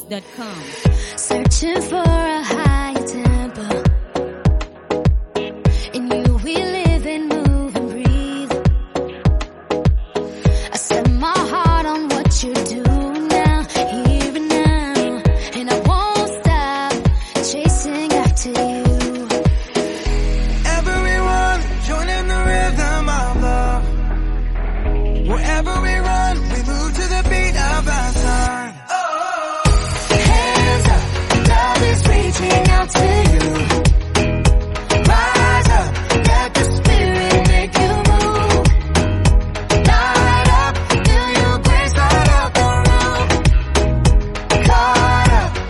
NinjaPhoenix.com. Searching for a higher tempo. In you we live and move and breathe. I set my heart on what you do now, here and now, and I won't stop chasing after you. Everyone joining the rhythm of love. Wherever we run, we move to the beat of our time. Hands up, love is reaching out to you. Rise up, let the spirit make you move. Light up, feel your grace light up the room. Caught up,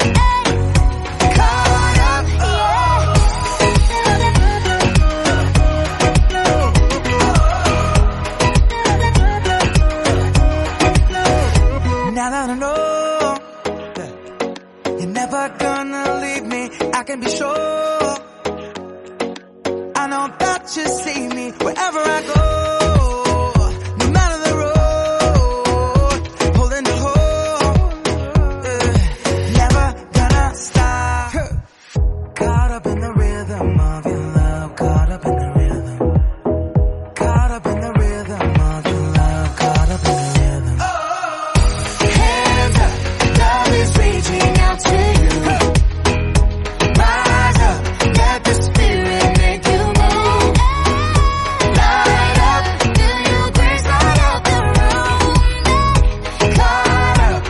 Now that I know that you're never gonna leave me, I can be sure. I know that you see me wherever I go, no matter the road, holding the hope, never gonna stop. Caught up in the rhythm of your love, caught up in the rhythm, caught up in the rhythm of your love, caught up in the rhythm. hands up, love is reaching out to you. Rise up, let the spirit make you move. Light up, feel your grace light up the room. Caught up,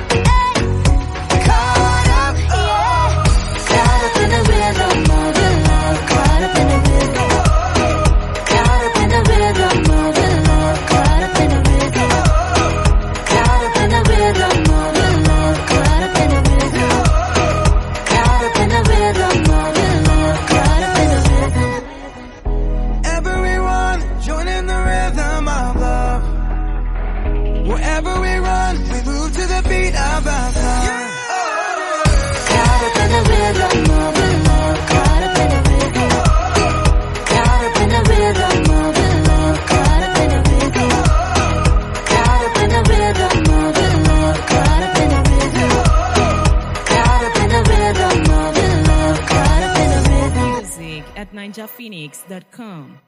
yeah. Caught up in the rhythm of your love, caught up in the rhythm. Caught up in the rhythm of your love, caught up in the rhythm. Caught up in the rhythm of your love, caught up in the rhythm. Caught up in the rhythm of your love, caught up in the rhythm. Everyone joining the rhythm of love. Wherever we run, we move to the beat of our time. Caught up in the rhythm of your love, caught up in the rhythm. Caught up in the rhythm of your love, caught up in the rhythm. Caught up in the rhythm of your love, caught up in the rhythm. Caught up in the rhythm of your love, caught up in the rhythm. Music at NinjaPhoenix.com.